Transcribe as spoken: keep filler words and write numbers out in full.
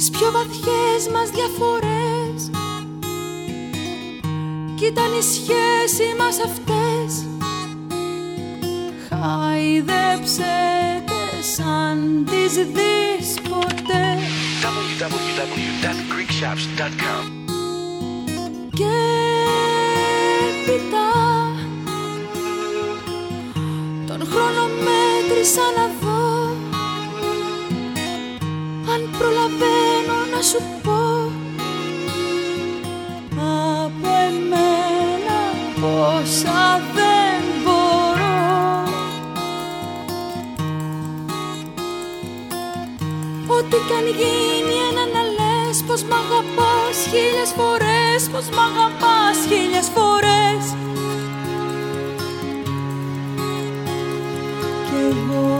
τις πιο βαθιές μας διαφορές. Κι ήταν η σχέση μας αυτές. Χάιδεψε τες αν τις δεις ποτέ. double-u double-u double-u dot greek shops dot com. Και έπειτα τον χρόνο μέτρησα να δω αν προλαβαίνω να σου πω από εμένα πόσα δεν μπορώ. Ό,τι κι αν γίνει ένα να λες πως μ' αγαπάς χίλιες φορές, πως μ' αγαπάς χίλιες φορές. Κι εγώ